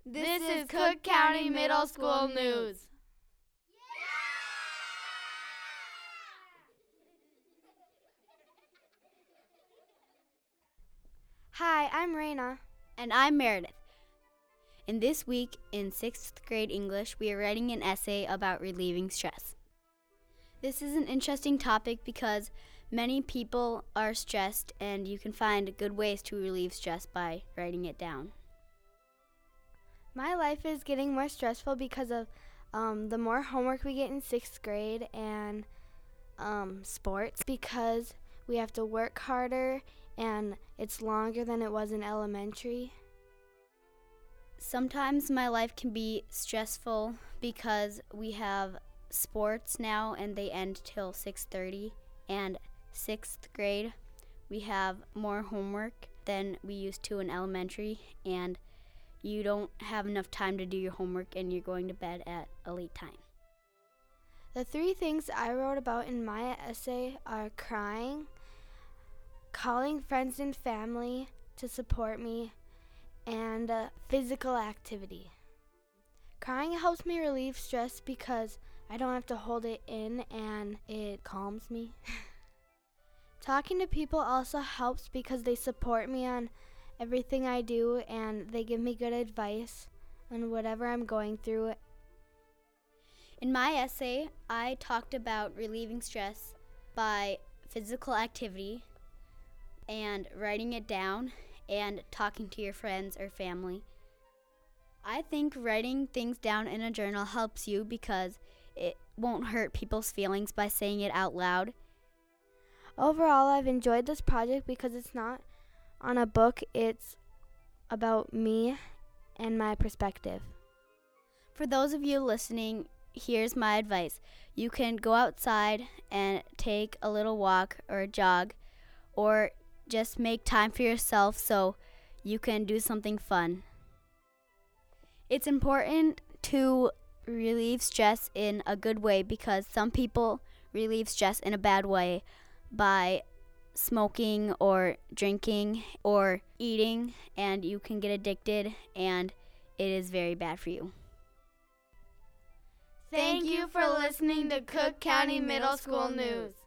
This is Cook County Middle School News. Hi, I'm Raina. And I'm Meredith. And this week in 6th grade English, we are writing an essay about relieving stress. This is an interesting topic because many people are stressed, and you can find good ways to relieve stress by writing it down. My life is getting more stressful because of the more homework we get in 6th grade and sports, because we have to work harder and it's longer than it was in elementary. Sometimes my life can be stressful because we have sports now and they end till 6:30, and 6th grade we have more homework than we used to in elementary, and you don't have enough time to do your homework and you're going to bed at a late time. The 3 things I wrote about in my essay are crying, calling friends and family to support me, and physical activity. Crying helps me relieve stress because I don't have to hold it in and it calms me. Talking to people also helps because they support me on everything I do and they give me good advice on whatever I'm going through. In my essay, I talked about relieving stress by physical activity and writing it down and talking to your friends or family. I think writing things down in a journal helps you because it won't hurt people's feelings by saying it out loud. Overall, I've enjoyed this project because it's not on a book, it's about me and my perspective. For those of you listening, here's my advice. You can go outside and take a little walk or a jog, or just make time for yourself so you can do something fun. It's important to relieve stress in a good way because some people relieve stress in a bad way by smoking or drinking or eating, and you can get addicted and it is very bad for you. Thank you for listening to Cook County Middle School News.